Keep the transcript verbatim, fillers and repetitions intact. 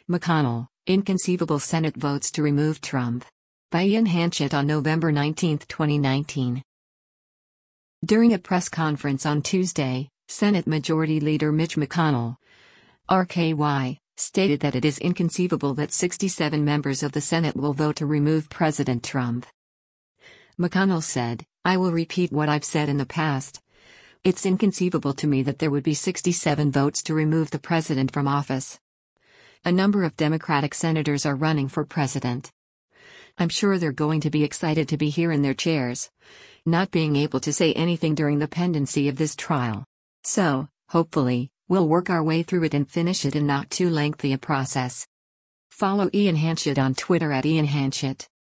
McConnell, inconceivable Senate votes to remove Trump. By Ian Hanchett on November nineteenth, twenty nineteen. During a press conference on Tuesday, Senate Majority Leader Mitch McConnell, R K Y, stated that it is inconceivable that sixty-seven members of the Senate will vote to remove President Trump. McConnell said, "I will repeat what I've said in the past. It's inconceivable to me that there would be sixty-seven votes to remove the president from office. A number of Democratic senators are running for president. I'm sure they're going to be excited to be here in their chairs, not being able to say anything during the pendency of this trial. So, hopefully, we'll work our way through it and finish it in not too lengthy a process." Follow Ian Hanchett on Twitter at Ian Hanchett.